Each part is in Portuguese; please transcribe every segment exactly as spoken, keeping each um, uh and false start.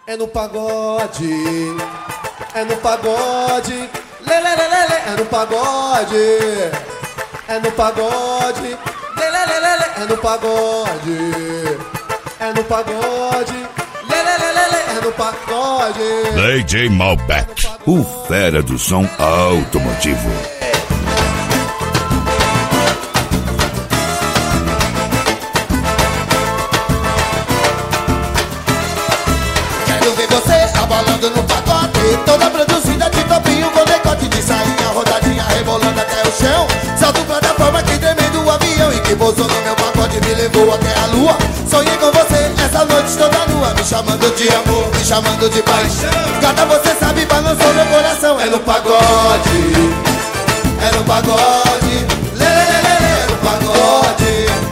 É no pagode, é no pagode, lê, lê, lê, lê, lê. É no pagode, é no pagode, lê, lê, lê, lê, lê. É no pagode, é no pagode, lê, lê, lê, lê, lê. É no pagode. D J Malbec, o fera do som automotivo. Abalando no pacote, toda produzida de topinho com decote de sainha, rodadinha, rebolando até o chão. Salto plataforma que tremendo o avião e que pousou no meu pacote, me levou até a lua. Sonhei com você essa noite toda nua, me chamando de amor, me chamando de paixão. Gata, você sabe, balançou meu coração. É no pagode, é no pagode, lê, lê, lê, lê. É no pagode,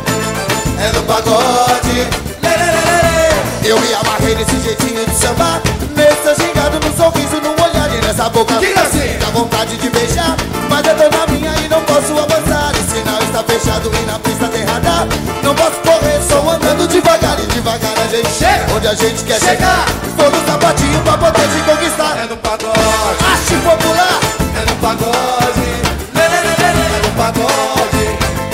é no pagode, lê, lê, lê, lê. Eu me amarrei nesse jeitinho de sambar, nesse gingado, no sorriso, no olhar e nessa boca. Diga assim. Dá vontade de beijar, mas eu tô na minha e não posso avançar. O sinal está fechado e na pista tem radar. Não posso correr, só andando devagar. E devagar a gente chega onde a gente quer chegar. Vou no sapatinho pra poder te conquistar. É no pagode, Acho popular. é no pagode, lê, lê, lê, lê, lê. É no pagode,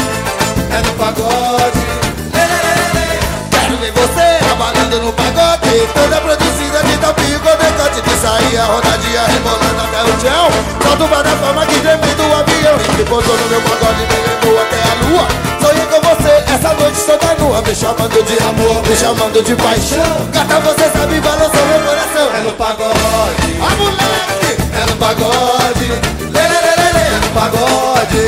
é no pagode, lê, lê, lê, lê, lê. Quero ver você trabalhando no pagode, toda produzida de topinho com decote de saia, rodadinha, rebolando até o chão. Solto plataforma que tremendo o avião e que pousou no meu pagode, me levou até a lua. Sonhei com você essa noite toda nua, me chamando de amor, me chamando de paixão. Gata, você sabe, balançou meu coração. É no pagode, A moleque, é no pagode, lê, lê, lê, lê, lê. É no pagode,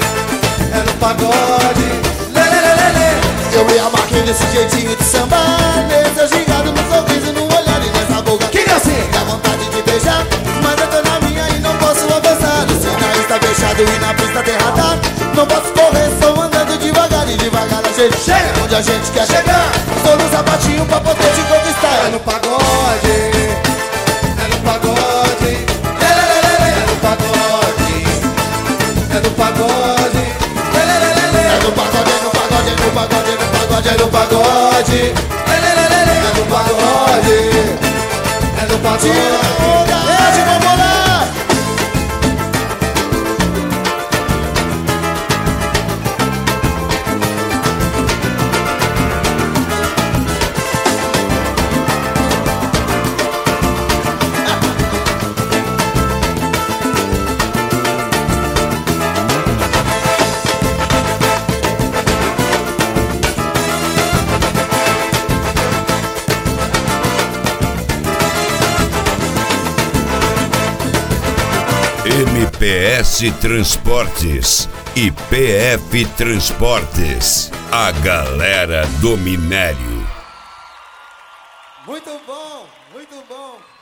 é no pagode, lê, lê, lê, lê, lê. eu me amarrei nesse jeitinho de sambar, nesse gingado, no sorriso, no olhar e nessa boca. Que assim? Dá vontade de beijar, mas eu tô na minha e não posso avançar. O sinal está fechado e na pista tem radar. Não posso correr, só andando devagar. E devagar a gente chega onde a gente quer chegar. Tô no sapatinho pra poder te conquistar. É no pagode, é no pagode, lê, lê, lê, lê, lê. É no pagode, é no pagode, lê, lê, lê, lê, lê. É no pagode, é no pagode, é no pagode, é no pagode, é no pagode. Lê, lê, lê, lê, lê. É no pagode, é no pagode. Tira a onda, é de popular. M P S Transportes e P F Transportes, a galera do minério. Muito bom, muito bom.